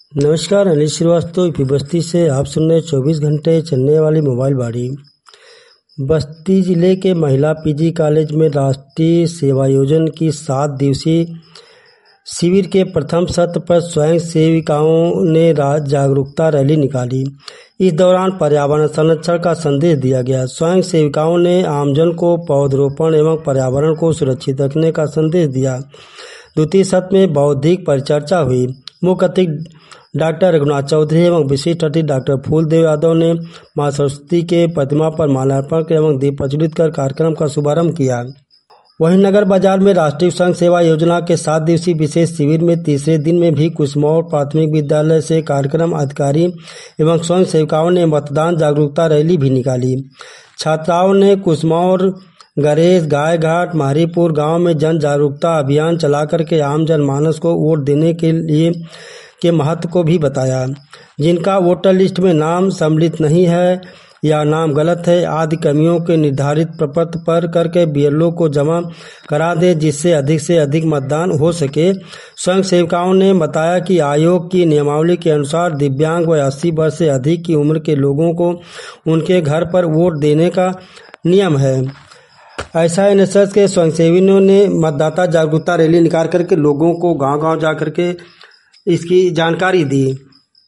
नमस्कार, अनिल श्रीवास्तव यूपी बस्ती से आप सुन रहे 24 घंटे चलने वाली मोबाइल बाड़ी। बस्ती जिले के महिला पीजी कॉलेज में राष्ट्रीय सेवायोजन की 7 दिवसीय शिविर के प्रथम सत्र पर स्वयं सेविकाओं ने जागरूकता रैली निकाली। इस दौरान पर्यावरण संरक्षण का संदेश दिया गया। स्वयं सेविकाओं ने आमजन को पौधरोपण एवं पर्यावरण को सुरक्षित रखने का संदेश दिया। द्वितीय सत्र में बौद्धिक परिचर्चा हुई। मुख्य अतिथि डॉक्टर रघुनाथ चौधरी एवं विशिष्ट अतिथि डॉक्टर फूलदेव यादव ने मां सरस्वती के प्रतिमा पर माल्यार्पण एवं दीप प्रज्वलित कर कार्यक्रम का शुभारंभ किया। वहीं नगर बाजार में राष्ट्रीय स्वयं सेवा योजना के 7 दिवसीय विशेष शिविर में तीसरे दिन में भी कुसमौर प्राथमिक विद्यालय से कार्यक्रम अधिकारी एवं स्वयं सेविकाओं ने मतदान जागरूकता रैली भी निकाली। छात्राओं ने कुसमौर, गरेज, गायघाट, मारीपुर गांव में जन जागरूकता अभियान चलाकर के आम जनमानस को वोट देने के महत्व को भी बताया। जिनका वोटर लिस्ट में नाम सम्मिलित नहीं है या नाम गलत है आदि कमियों के निर्धारित प्रपत्र पर करके बीएलओ को जमा करा दे, जिससे अधिक से अधिक मतदान हो सके। स्वयं सेविकाओं ने बताया कि आयोग की नियमावली के अनुसार दिव्यांग व 80 वर्ष से अधिक की उम्र के लोगों को उनके घर पर वोट देने का नियम है। ऐसा एनएसएस के स्वयंसेवियों ने मतदाता जागरूकता रैली निकाल करके लोगों को गांव-गांव जाकर के इसकी जानकारी दी।